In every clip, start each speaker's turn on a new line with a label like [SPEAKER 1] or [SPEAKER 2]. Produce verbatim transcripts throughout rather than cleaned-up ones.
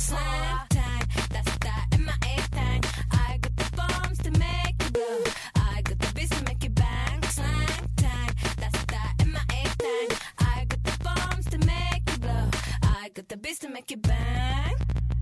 [SPEAKER 1] Slang time, that's that M I A thing. I got the bombs to make you blow. I got the beats to make you bang. Slang time, that's that M I A thing. I got the bombs to make you blow. I got the beats to make you bang.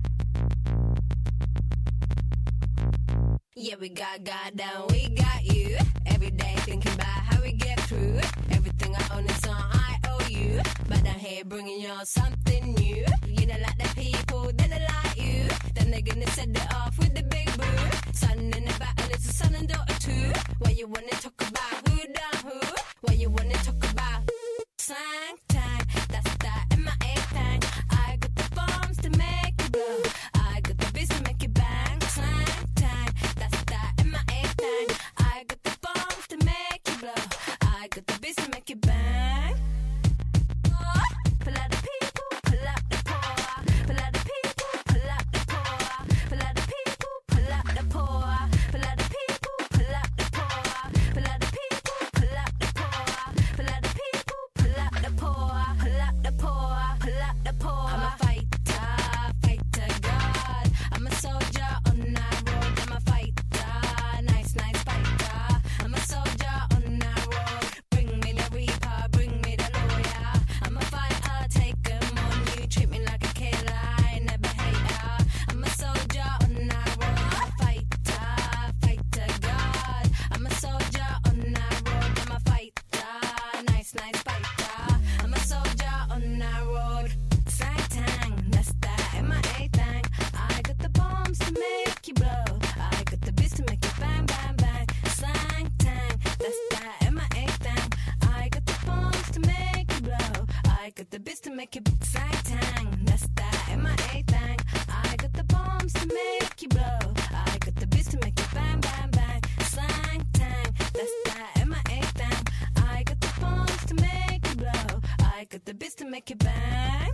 [SPEAKER 1] Yeah, we got God down, we got you. Every day thinking about how we get through. Everything I own is on I owe you. But I'm here bringing you something new. You don't like the people, they don't like you. Then they're gonna set it off with the big boo. Son in the back and it's a son and daughter too. Why you wanna talk about who done who? Why you wanna talk about slang time? That's that M I A thing. I got the bombs to make you blow. I got the beats to make you bang. Slang time, that's that M I A thing. I got the bombs to make you blow. I got the beats to make you bang. Oh, pull out the people, pull out the poor. Pull out the people, pull out the poor. Pull out the people, pull out the poor. Pull out the people, pull out the poor. Pull out the people, pull out the poor. Pull out the people, pull out the poor. Pull out the poor, pull out the poor. I'm a fighter, fighter God. I'm a soldier on that road. I'm a fighter, nice, nice fighter. I'm a soldier on that road. Bring me the reaper, bring me the lawyer. I'm a fighter, take 'em on you. Treat me like a killer, I never hate her. I'm a soldier on that road. I'm a fighter, fighter God. I'm a soldier on that road. I'm a fighter, nice, nice fighter. I'm a soldier on that road. Slang tang, that's that M I A thing. I got the bombs to make you blow. I got the beats to make you bang, bang, bang. Slang tang, that's that M I A thing. I got the bombs to make you blow. I got the beats to make you slang tang, that's that M I A thing. I got the bombs to make you blow. I got the beats to make you bang, bang, bang. Slang tang, that's that M I A thing. I got the bombs to make you blow. I got the beats to make you bang.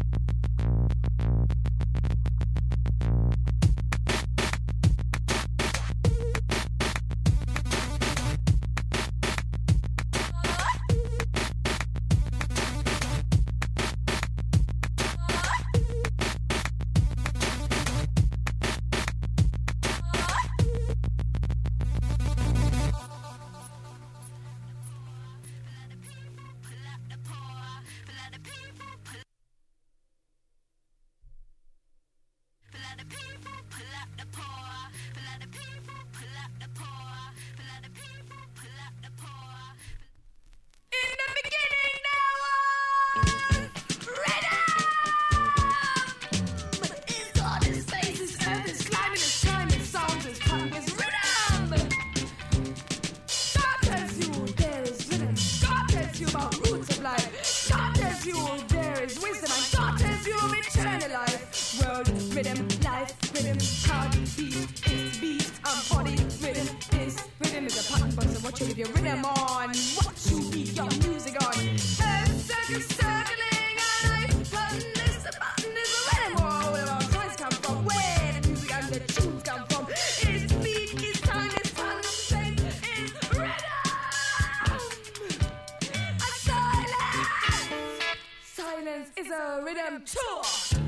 [SPEAKER 2] Is a rhythm tour.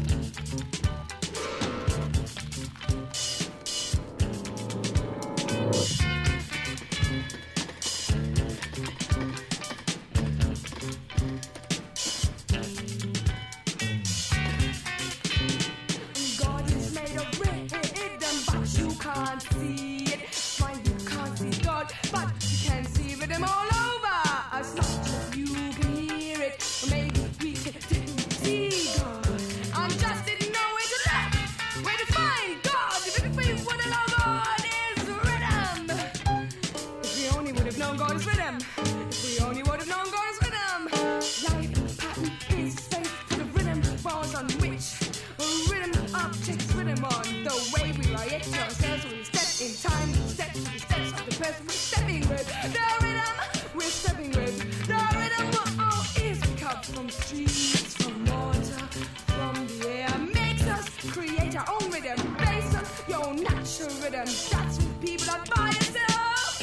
[SPEAKER 2] God is made of rhythm, but you can't see it. Why you can't see God, but you can see rhythm all over. As much as you can hear it, or maybe we can see God. I just didn't know where to look, where to find God. If we would have known God is rhythm, if we only would have known God is rhythm, if we only would have known God is rhythm. Life pattern is safe, the rhythm falls on which rhythm objects rhythm on. The way we react to ourselves when we step in time, we step to the steps of the person we're stepping with. The rhythm we're stepping with, the rhythm oh, is we come from streets, from water, from the air, makes us create our own rhythm based on your natural rhythm. That's what people are by yourself.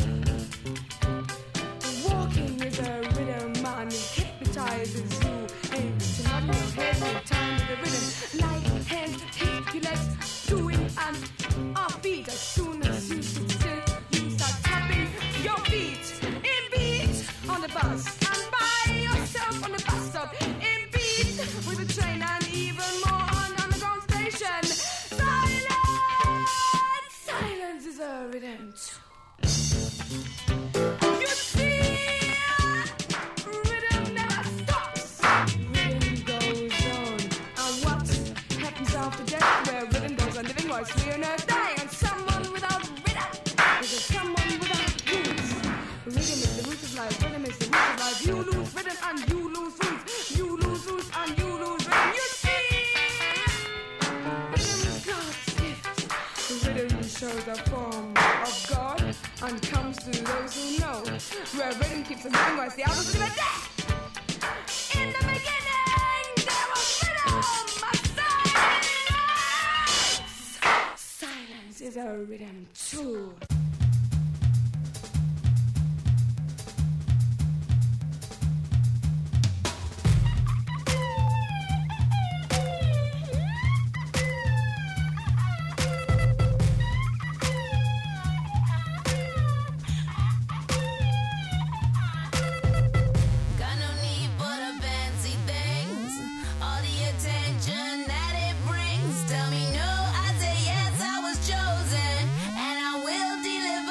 [SPEAKER 2] Walking is a rhythm, man, it hypnotizes you. And it's not in your head, your time with the rhythm. Like hands, hit after death, where rhythm goes on living whilst we on earth dying. And someone without rhythm is a someone without roots. Rhythm is the root of life, rhythm is the root of life. You lose rhythm and you lose roots. You lose roots and you lose rhythm. You see, rhythm is God's gift. Rhythm shows the form of God and comes to those who know. Where rhythm keeps us moving whilst the others live a death. In the beginning, there was rhythm, a silence. Silence is a rhythm too.
[SPEAKER 1] Tell me no, I say yes, I was chosen, and I will deliver.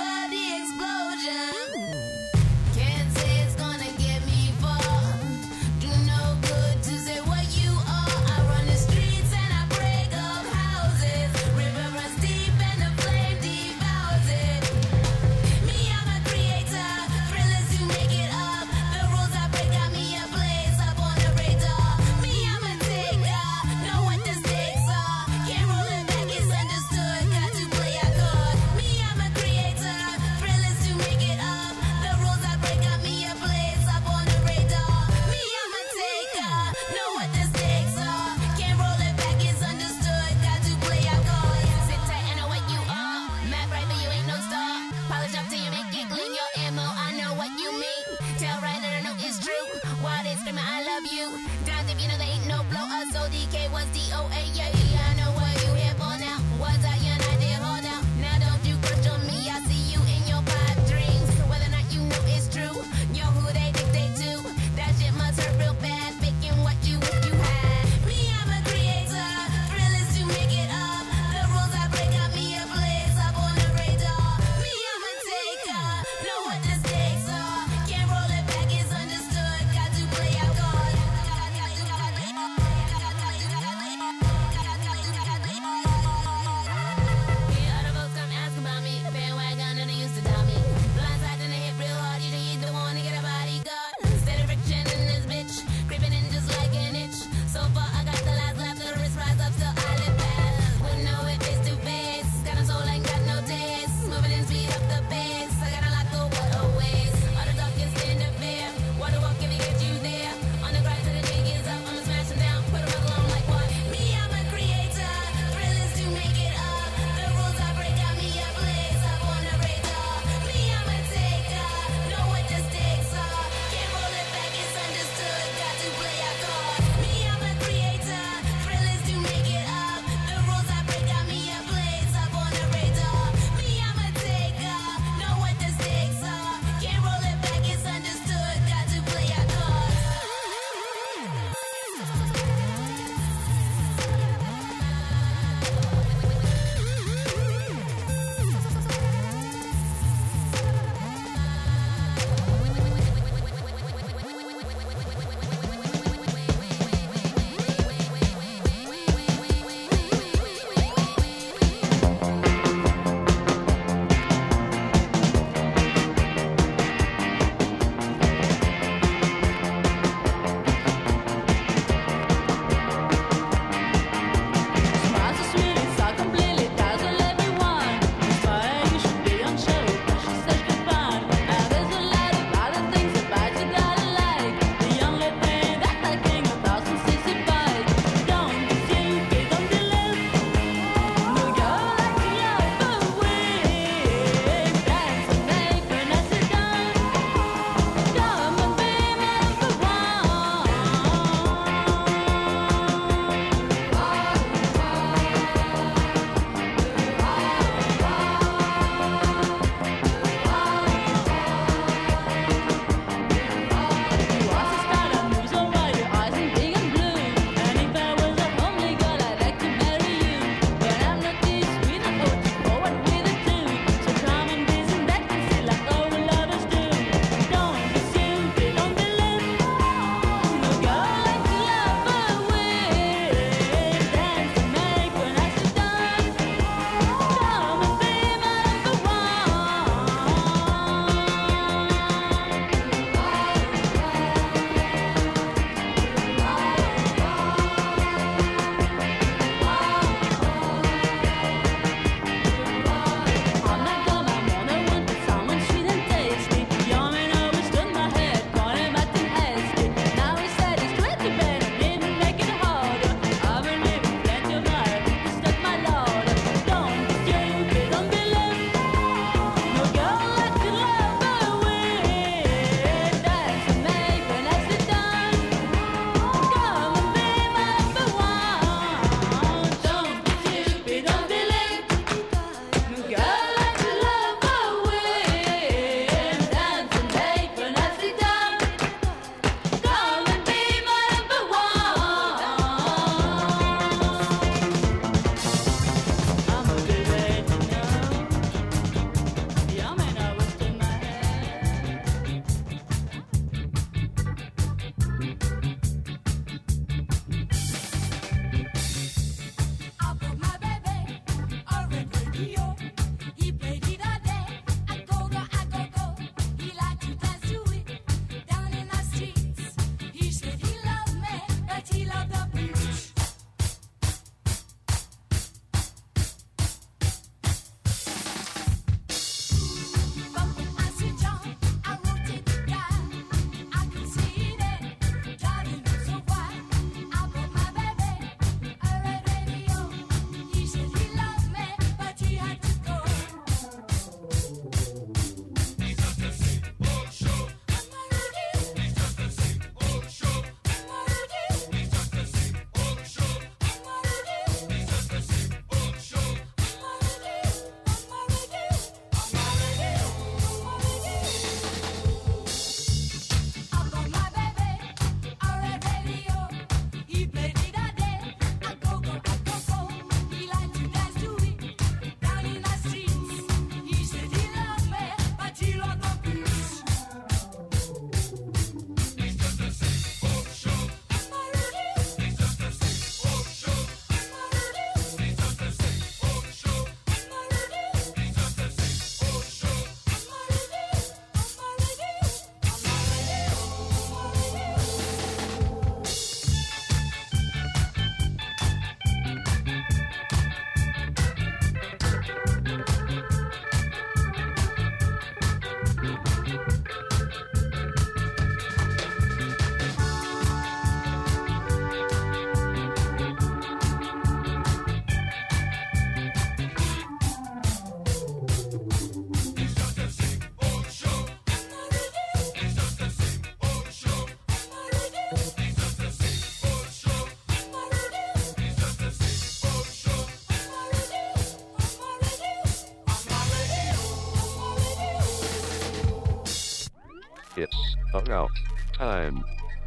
[SPEAKER 3] Oh no. Time.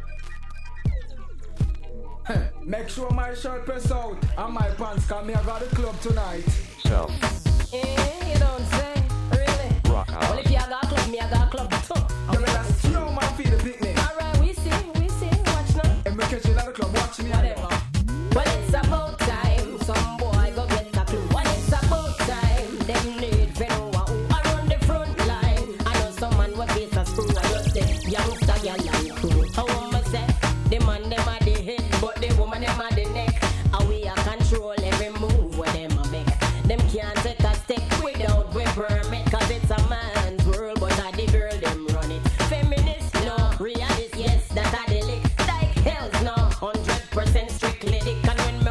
[SPEAKER 4] Make sure my shirt press out and my pants, cause me I got the club tonight.
[SPEAKER 3] So.
[SPEAKER 5] Eh, you don't say, really?
[SPEAKER 3] Rock out.
[SPEAKER 5] Well, if you got a club, me I got a club too.
[SPEAKER 4] You better slow man for the picnic.
[SPEAKER 5] Alright, we see, we see, watch now.
[SPEAKER 4] And me catch you at the club, watch me.
[SPEAKER 5] Whatever. Well, it's about time some boy go get a clue. Well, it's about time them need to know who are on the front line. I know some man will face a screw. I just say, youngster, girl and crew. How am I say? The man them are the head, but the woman them are the neck. And we are control every move where them a make. Them can't take a step without we permit. Cause it's a man's world, but I the girl them run it. Feminist, no. Realist, yes, that are the lick. Like hell's no. Hundred percent strictly dick. And when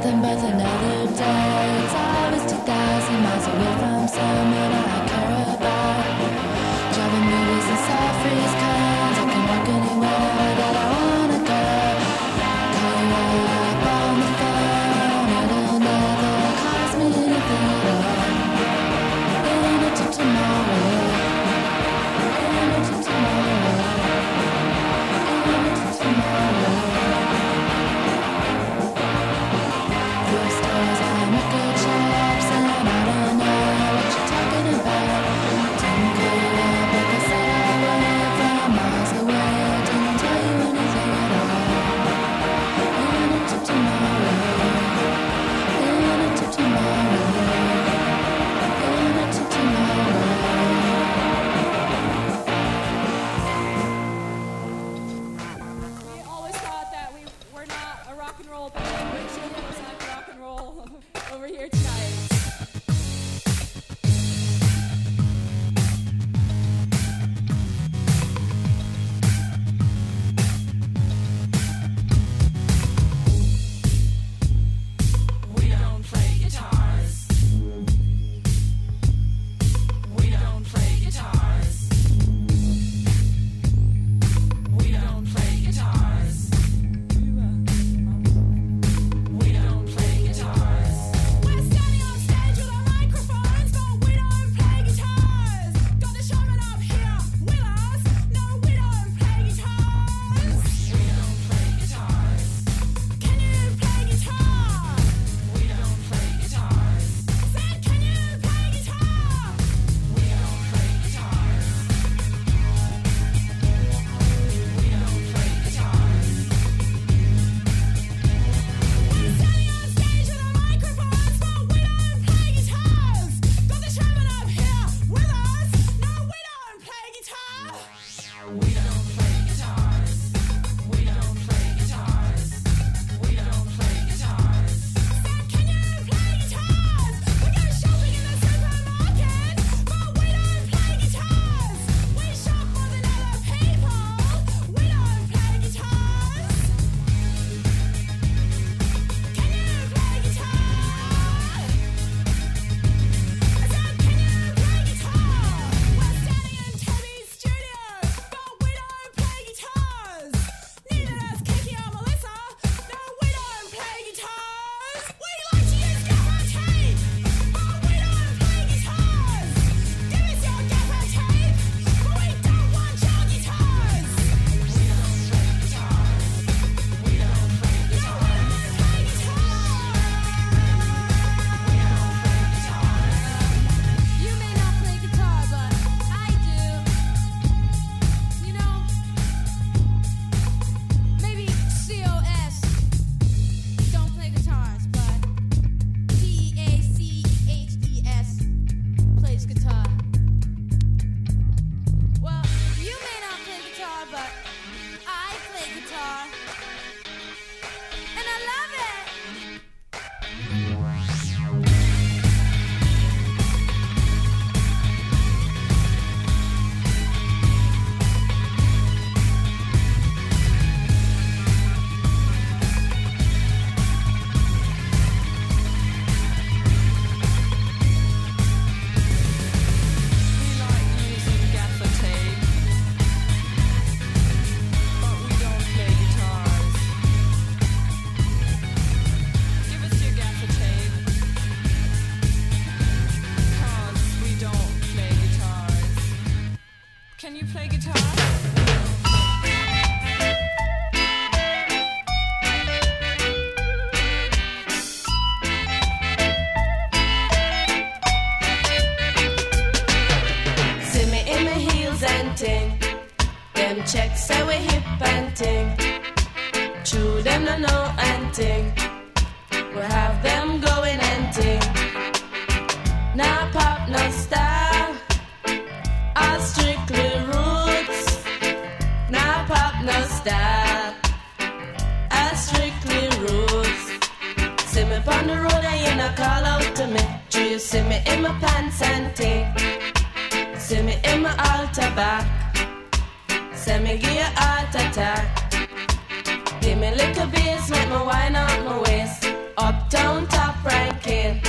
[SPEAKER 3] nothing but another day. It's always two thousand miles away from someone I care about. Driving movies and soft freeze cans. I can walk anywhere that I wanna go. Call you up on the phone. It'll never cost me anything at all. In it till tomorrow. In it till tomorrow. In it till tomorrow.
[SPEAKER 6] Over here tonight. We don't play guitars. We don't play guitars. We don't play guitars. We don't play guitars. We're standing on stage with our microphones, but we don't play guitars. Got the showman up here with us. No, we don't play guitars. We don't play guitars. Can you play guitar? We don't play guitars. Said, can you play guitar? We don't play guitars. We don't play guitars. We're standing on stage with our microphones, but we don't play guitars. Got the showman up here with us. No, we don't play guitar. We don't play guitars. We don't play guitars. We don't play guitars. Said, can you play guitars? We go shopping in the supermarket, but we don't play guitars. We shop more than other people. We don't play guitars. Can you play guitar? I said, can you play guitar? We're standing in Toby's studio, but we don't play guitars. Neither does Kiki or Melissa. No, we don't play guitars. We like to use gaffer tape, but we don't play guitars. Give us your gaffer tape, but we don't want your guitars. We don't play guitars. We don't play guitars. No, we don't play guitars. You may not play guitar, but I do. You know, maybe C O S don't play guitars, but D A C H E S plays guitar. Well, you may not play guitar, but I play guitar. And I love it. We like using gaffer tape, but we don't play guitars. Give us your gaffer tape, 'cause we don't play guitars. Can you play guitar?
[SPEAKER 7] See me in my heels and ting. Them checks say we hip and ting. True, them no know and ting. We have them going and ting. Now pop, no style. All strictly roots. Now pop, no style. All strictly roots. See me on the road and you not call out to me. Do you see me in my pants and ting? See me in my altar back. Say me give you heart attack. Give me little bass, make me wind out my waist. Uptown top ranking.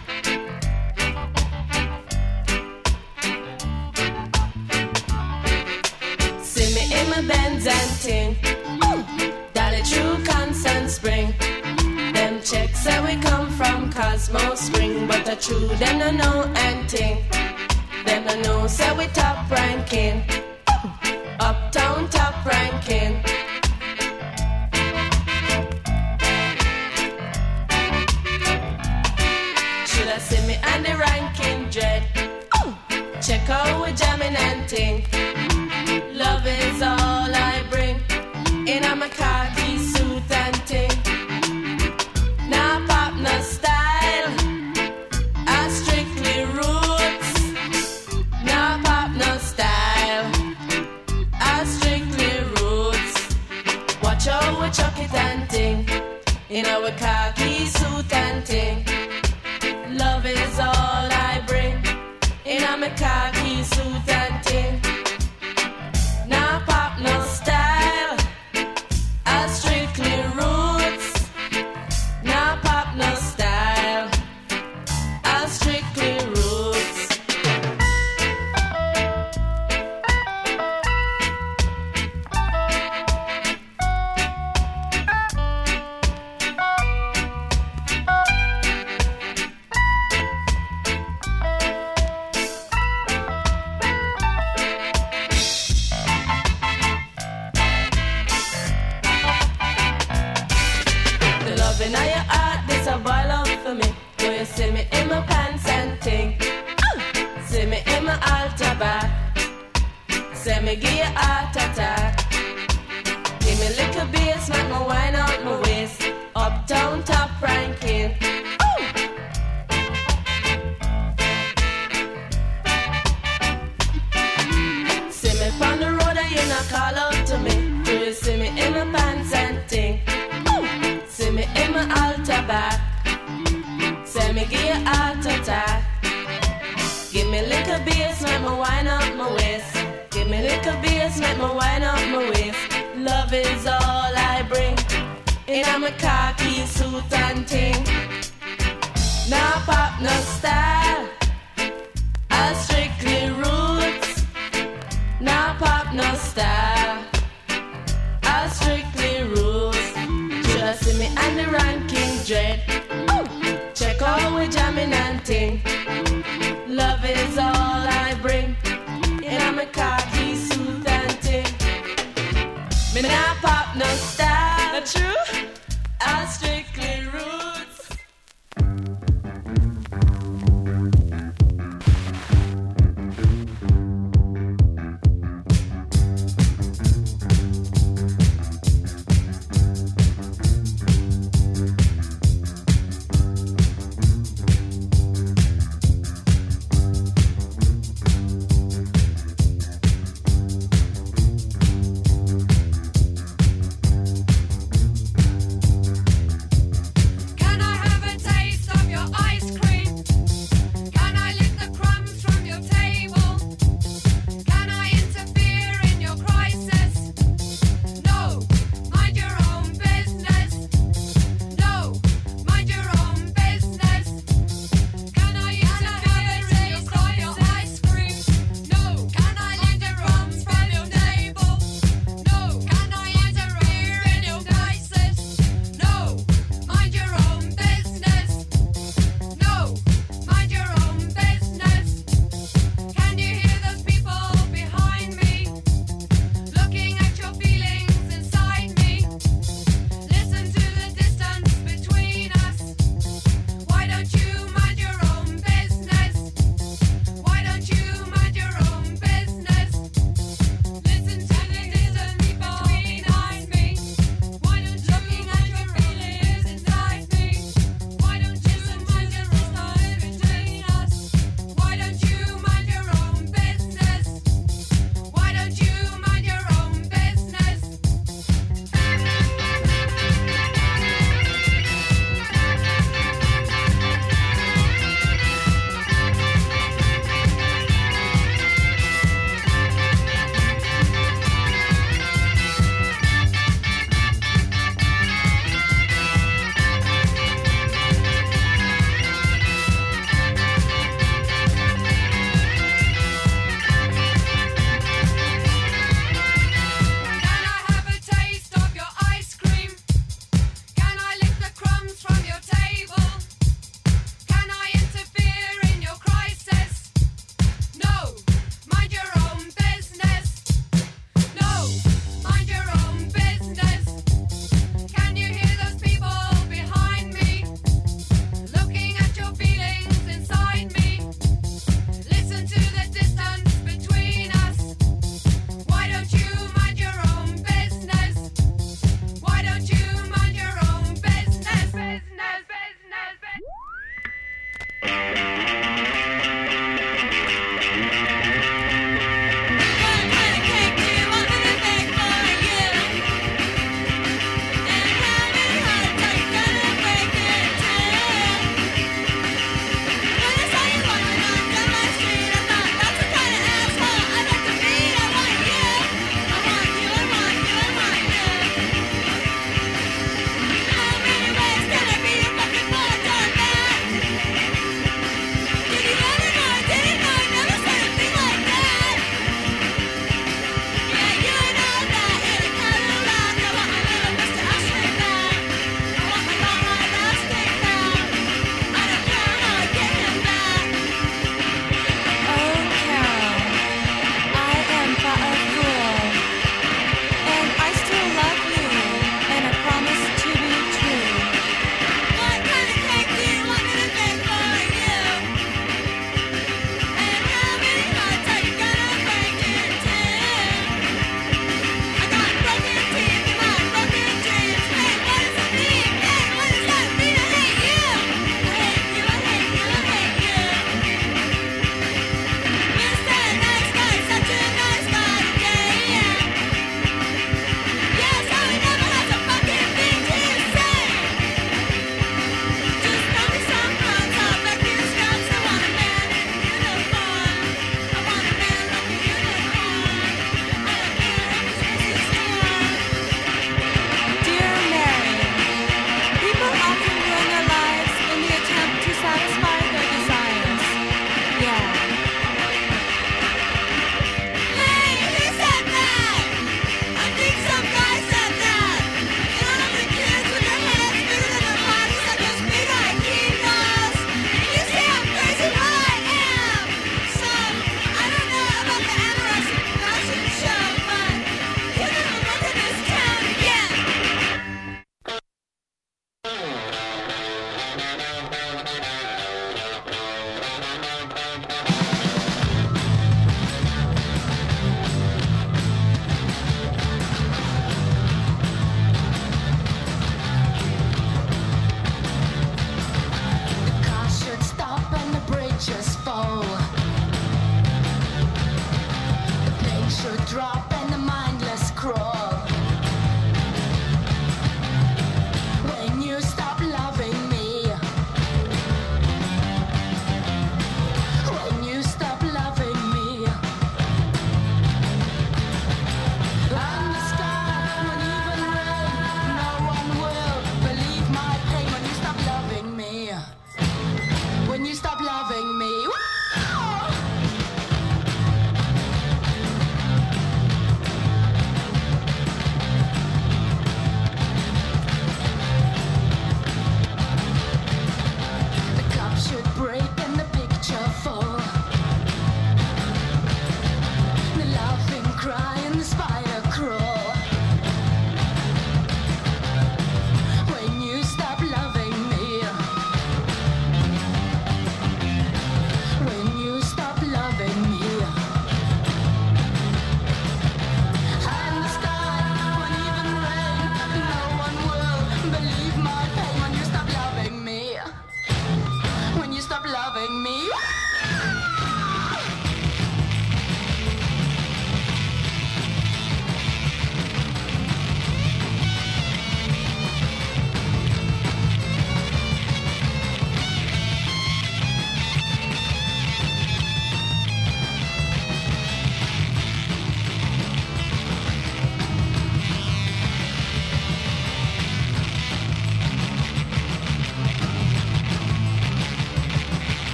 [SPEAKER 7] See me in my Benz and ting. Dolly True Constant Spring. Them checks say we come from Cosmo Spring, but the true them no know anything. Them no know say we top ranking. Uptown top ranking. Should I see me on the ranking dread? Check out we jamming and ting. Love is all I bring. In a my khaki suit and ting. Nah pop no style. I strictly roots. Nah pop no style. I strictly roots. Watch how we chuck it and ting. In our khaki suit and ting. Love is all I bring. In a my khaki suit and ting. Nah pop no style. I strictly roots. Nah pop no style. I strictly roots. The love in your heart, this a boil out for me. Do you see me in my pants and ting? See me in my altar back. See me give you heart attack. Give me little bass, make me wine out my waist. Uptown top ranking. See me on the road and you not call out to me. Do you see me in my pants and ting? See me in my altar back. Say me give you heart attack. Give me little bass, make me wine up my waist. Give me little bass, make me wine up my waist. Love is all I bring. In a my khaki suit and ting. Now pop no style. I strictly roots. Now pop no style. I strictly roots. Should I see me on the ranking dread? Check out we jamming and ting. Love is all I bring. In a my khaki suit and ting. Me nah pop no style. Not true? I strictly roots.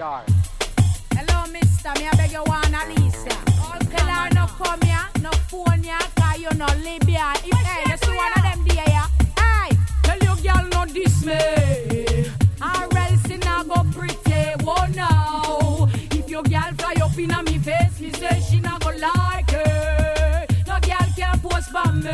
[SPEAKER 4] her.
[SPEAKER 2] Hello, mister, me I beg you one Alicia. Tell her no come here, no phone here, cause you no Libya. If hey, you see one of them there, yeah. Hey, tell you girl no dismay. Or else you not go pretty, whoa no. If your girl fly up in me face, me say she not go like it. No girl can post for me.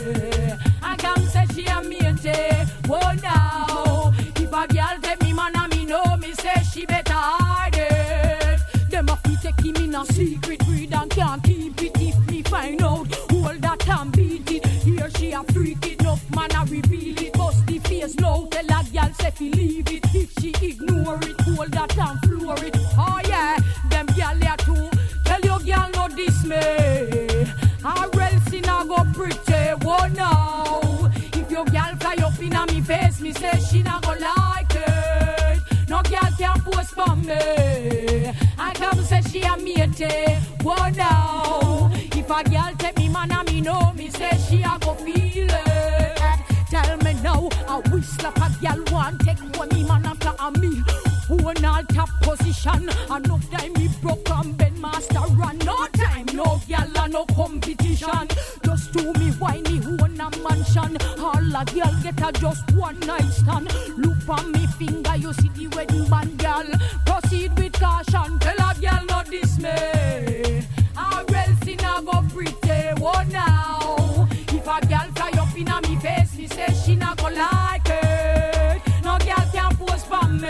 [SPEAKER 2] I come say she a mate, whoa no. If a girl take me man and me know, me say she better hide it. Them a fi take him in a secret breed and can't keep it. If me find out, hold that and beat it. Here she a freak it, enough man a reveal it. Bust the face now, tell a girl say fi leave it. If she ignore it, hold that and floor it. Oh yeah, them girl there too. Tell your girl no dismay. Or else in a go pretty, whoa no. If your girl fly up in a me face, me say she not go like it. No girl can post for me. I come say she a mate, whoa no. If a girl take me man and me know, me say she a go feel it. Tell me now, I wish like a girl want take one me man after a me. Who an all top position? Enough time me broke and Ben Master run. No time, no girl and no competition. Just to me whiny who a mansion. All a girl get a just one night stand. Look on me finger, you see the wedding band girl. Proceed with caution, tell a girl no dismay. Or else in a go pretty, whoa now. If a girl fly up in a me face, me say she not go like it. No girl can post for me.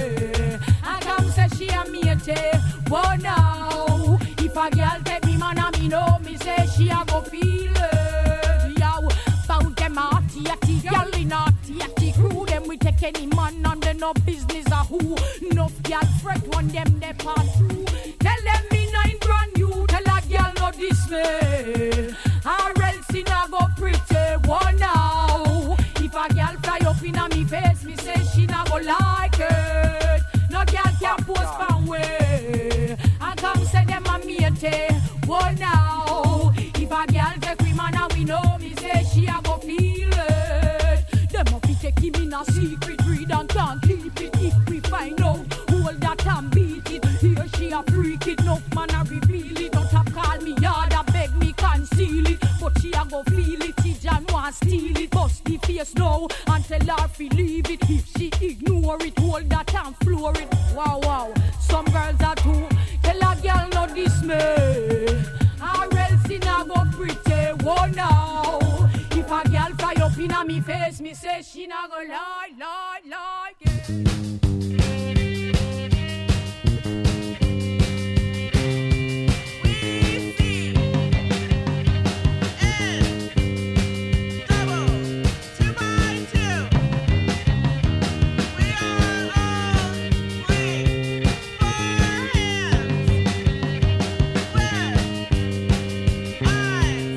[SPEAKER 2] I come say she a mate, whoa now. If a girl take me man and me know, me say she a go feel it. Yo, bout them hearty hearty, girl in hearty hearty crew. Them we take any man and they no business a who. No girl fret when them they pass through. Tell them me nine brand new, tell a girl no dismay. Or else in a go pretty, whoa now. If a girl fly up in a me face, me say she not go like it. No girl can post for way. I come say them a mate, whoa now. If a girl take we man and we know, me say she a go feel it. Them a fi take him in a secret read and can't keep it. If we find out, hold that and beat it. Here she a freak it, no man a reveal it. Don't have call me yard and beg me conceal it. But she a go feel it, she John want steal it. Bust the face now and tell her fi leave it. If she ignore it, hold that and floor it. Wow, wow, some girls are too. Tell a girl no dismay. Or else in a go pretty, whoa now. If a girl fly up in a me face, me say she not go lie, lie, like it.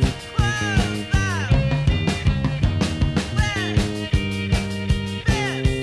[SPEAKER 6] This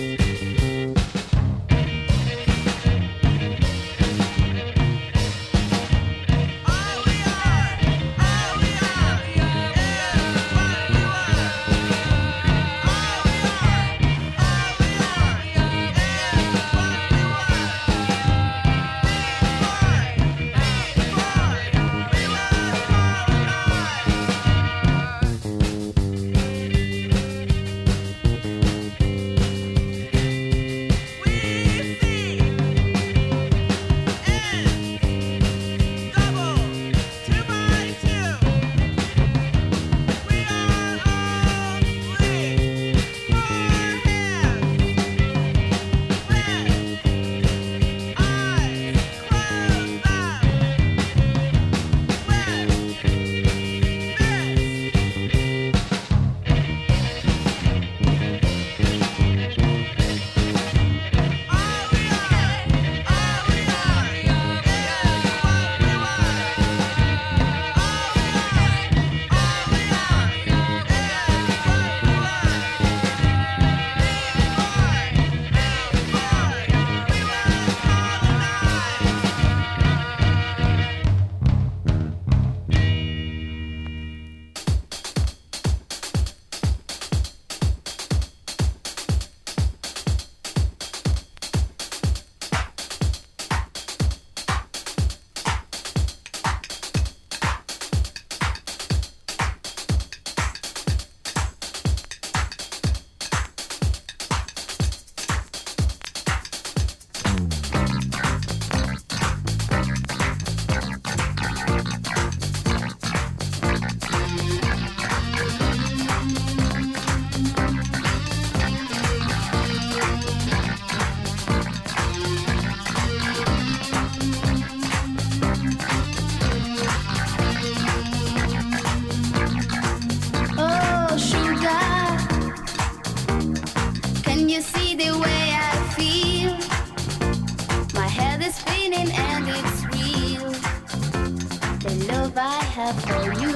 [SPEAKER 3] I have for you.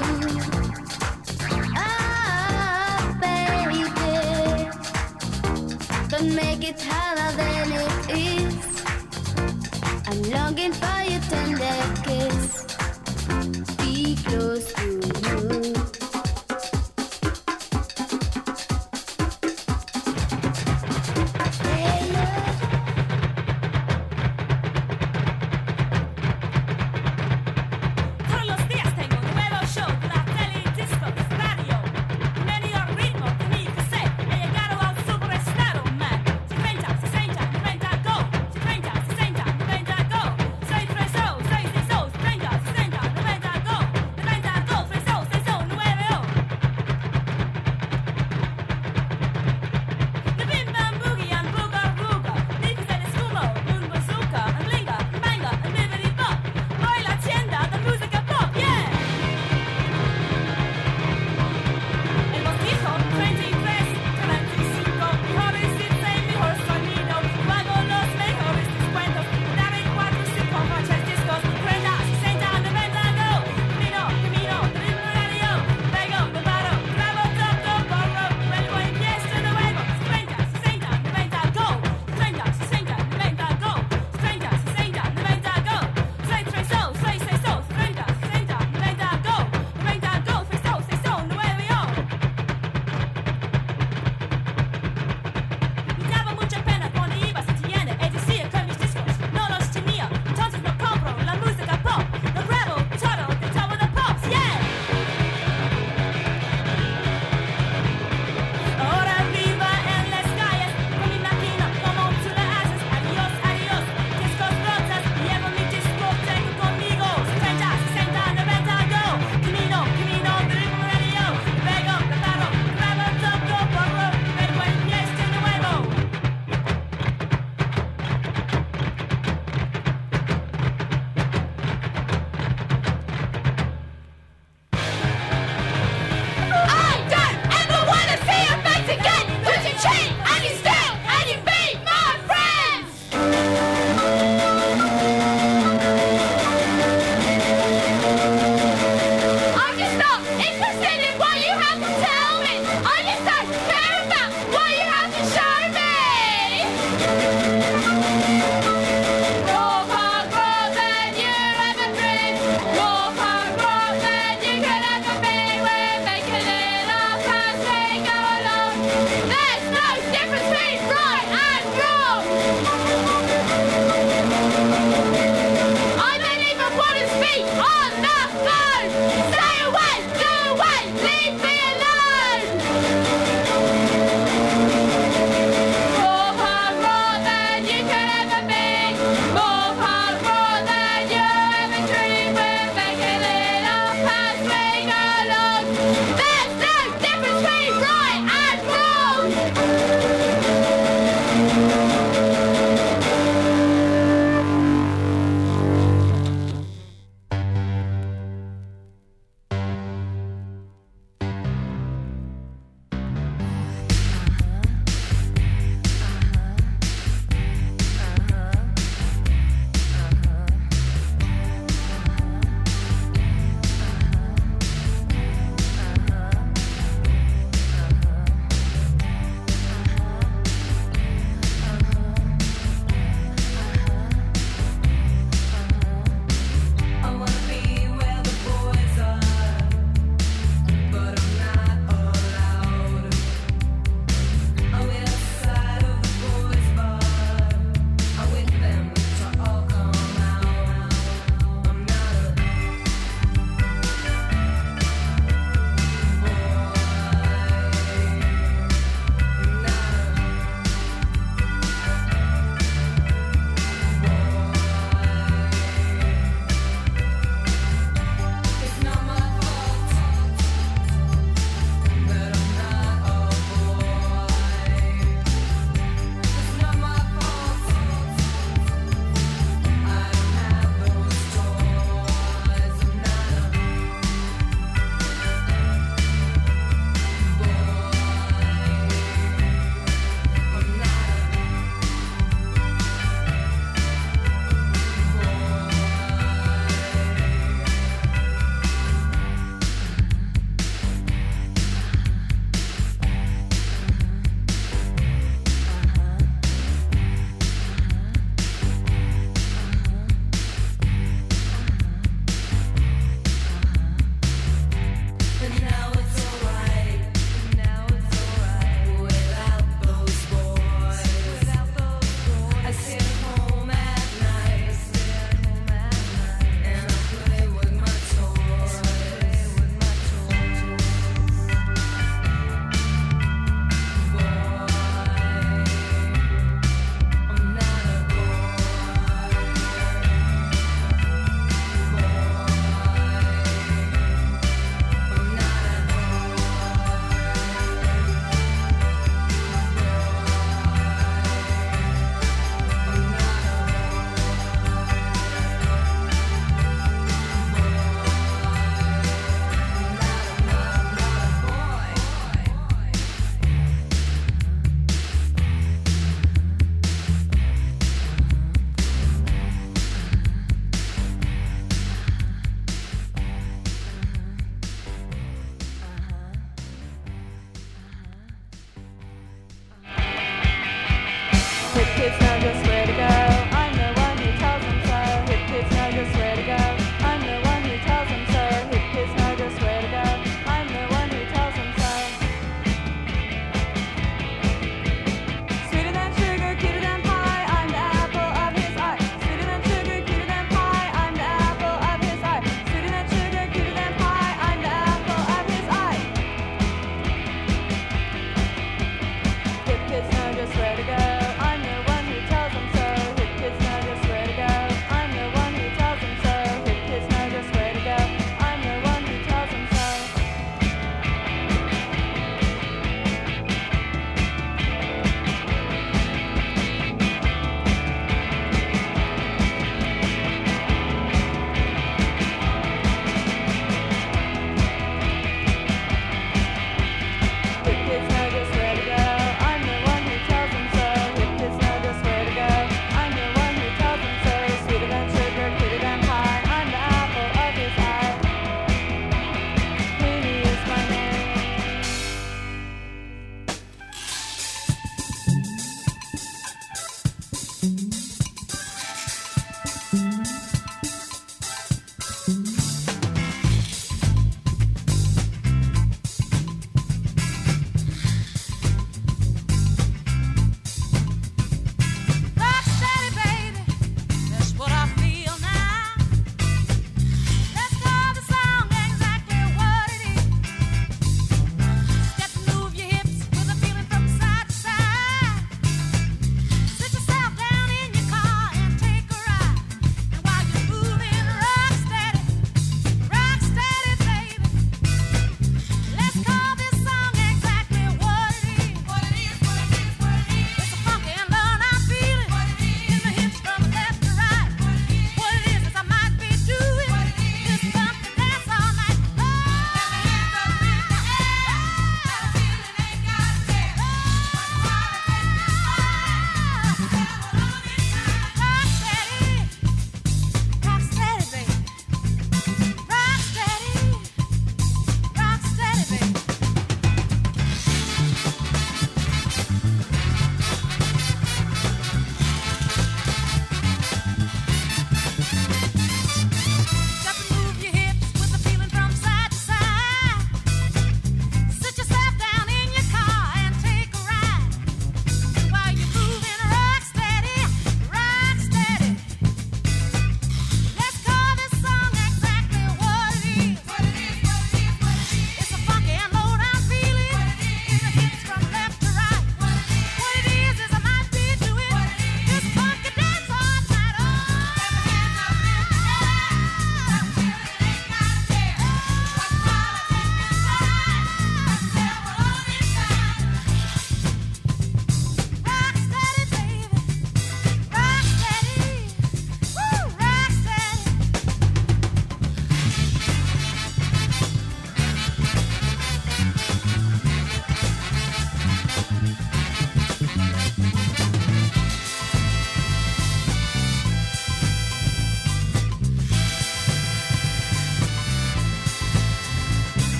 [SPEAKER 3] Ah, baby, don't make it harder than it is. I'm longing for your tender kiss. Be close to you.
[SPEAKER 6] Go!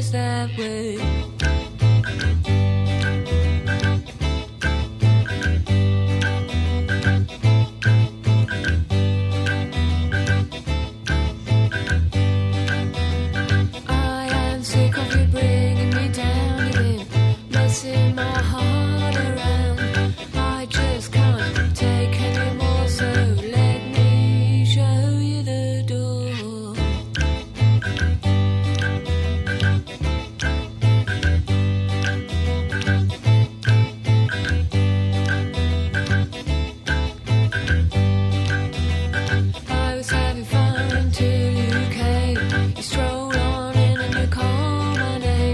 [SPEAKER 3] always that way. I am sick of you bringing me down, you've been messing my heart around. I just can't take any more, so let me show you the door. I was having fun until you came. You strolled on in and you called my name.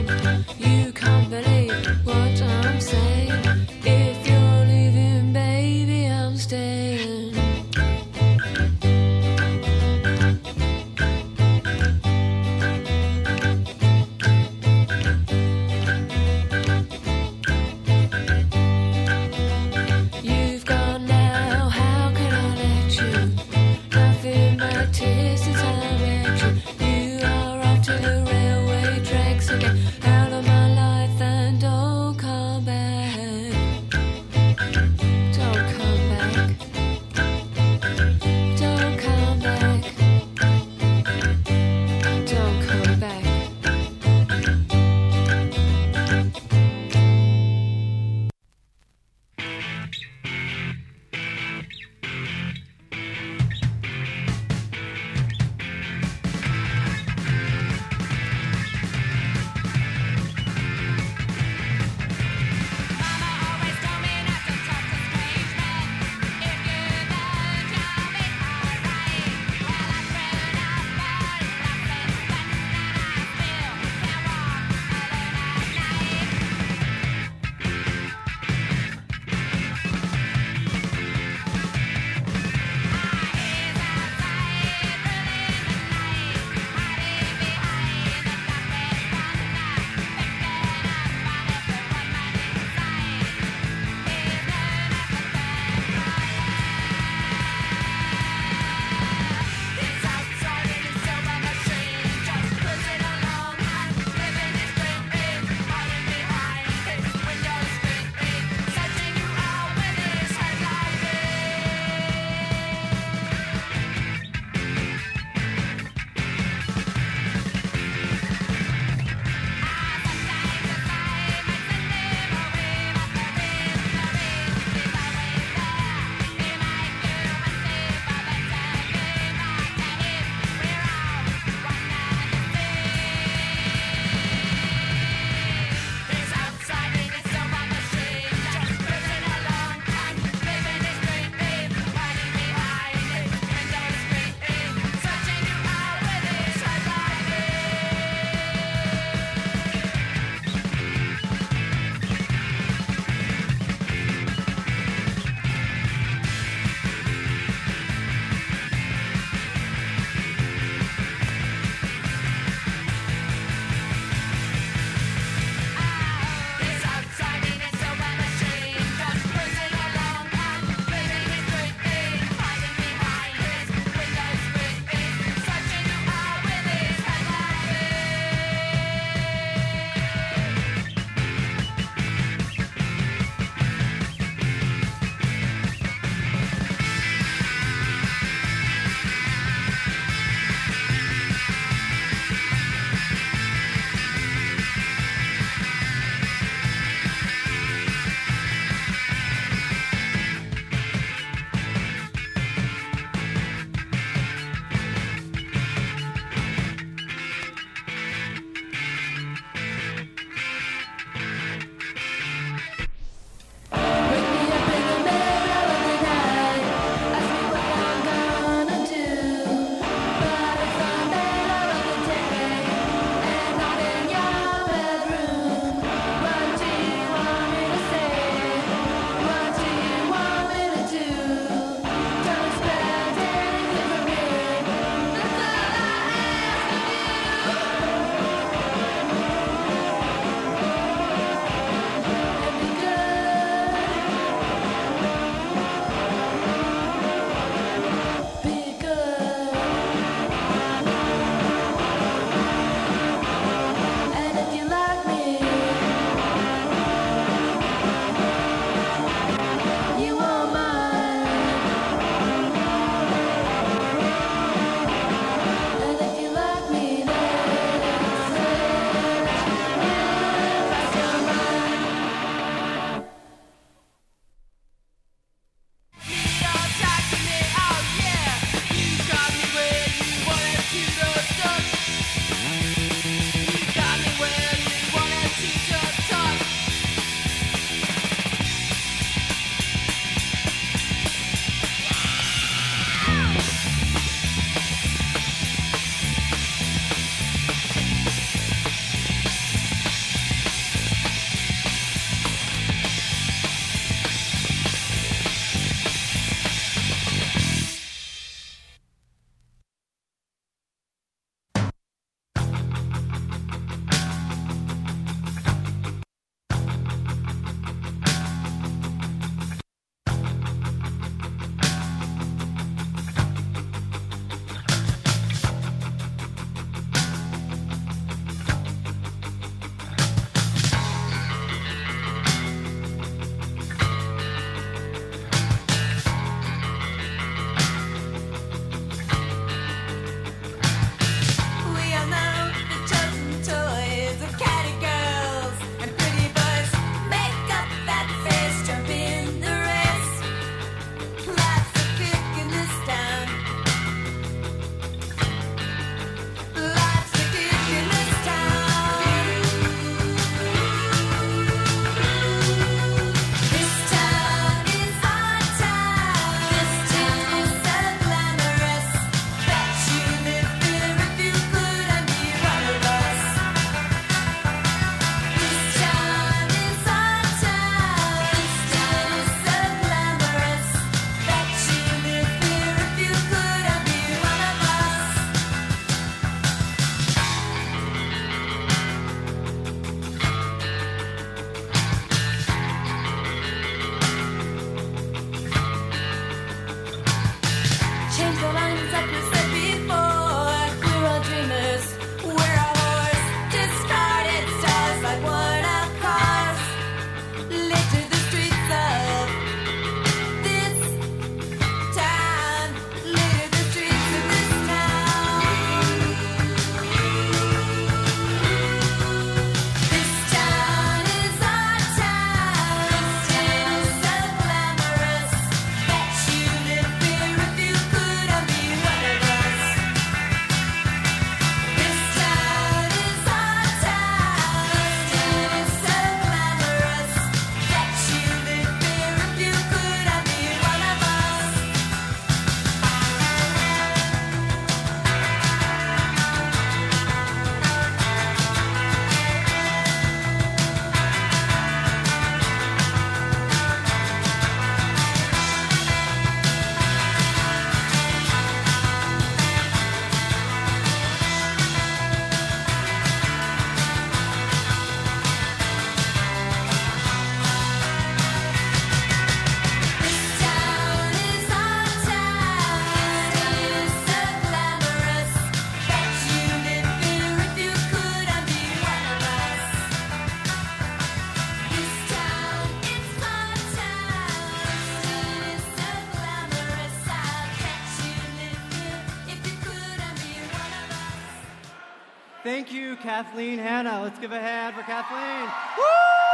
[SPEAKER 8] Thank you, Kathleen Hanna. Let's give a hand for Kathleen. Woo!